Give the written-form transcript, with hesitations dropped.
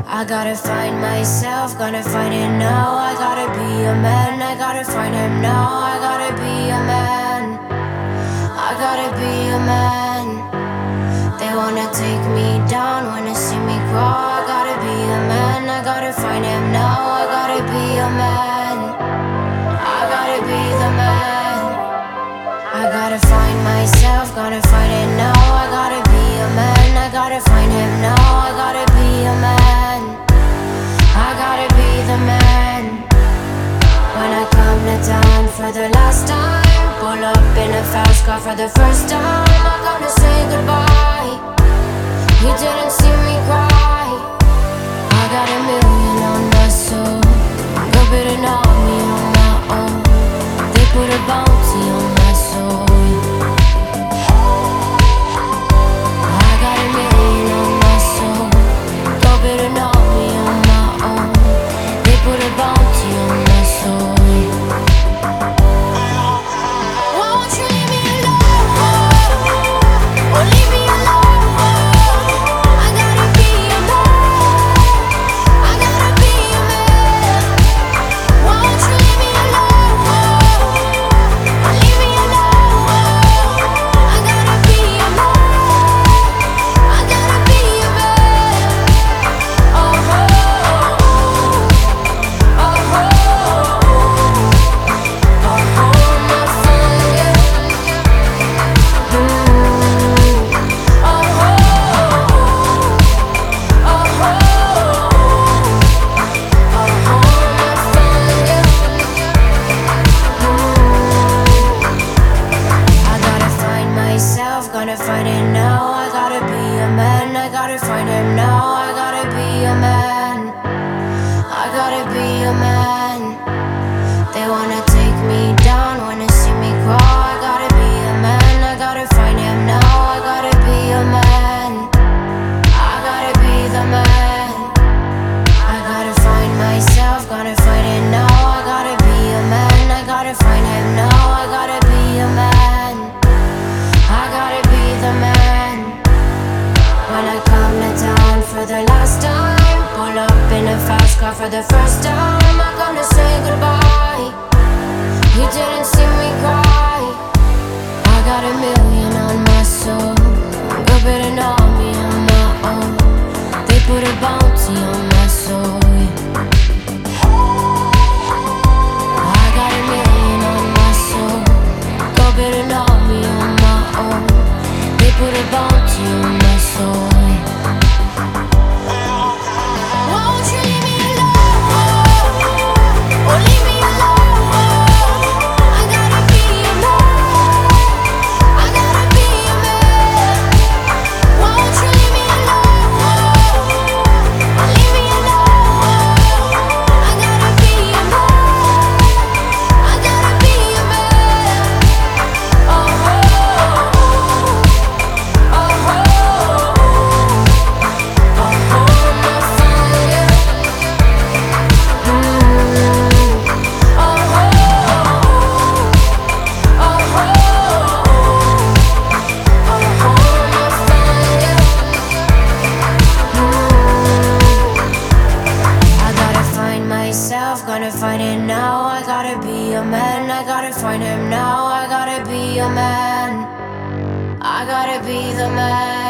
I gotta find myself, gotta find it now. I gotta be a man, I gotta find him now. I gotta be a man, I gotta be a man. They wanna take me down, wanna see me crawl. I gotta be a man, I gotta find him now. I gotta be a man, I gotta be the man. I gotta find myself, gotta find it now. I gotta be a man, I gotta find him now. I gotta be a man, I gotta be the man. When I come to town for the last time, pull up in a fast car for the first time. I'm gonna say goodbye. You didn't see me cry. I got a million on my soul, go bidding on me on my own. They put a bounty on my soul. I got a million on my soul, go bidding on me on my own. They put a bounty on my soul. Won't you leave me alone? Or leave me alone? I gotta be a man, I gotta be a man. Won't you leave me alone? Or leave me alone? I gotta be a man, I gotta be a man. Oh, oh, oh, oh, my fire. Gotta find it now. I gotta be a man. I gotta find him now. I gotta be a man, I gotta be a man. They wanna take me down, wanna see me crawl. I gotta be a man. I gotta find him now. I gotta be a man, I gotta be the man. I gotta find myself, gotta find it now. I gotta be a man. I gotta find him now. I gotta be a man, I gotta be the man. When I come to town for the last time, pull up in a fast car for the first time. I'm gonna say goodbye. You didn't see me cry. I got a million on my soul, go bidding on me on my own. They put a bounty on my soul. I got a million on my soul, go bidding on me on my own. They put a bounty on my soul. Won't you leave me alone? Or leave me alone? I gotta be a man, I gotta be a man. Won't you leave me alone? Or leave me alone? I gotta be a man, I gotta be a man. Oh, oh, oh, oh, my fire. I gotta find myself, gotta find it now. I gotta be a man, I gotta find him now. I gotta be a man, I gotta be the man.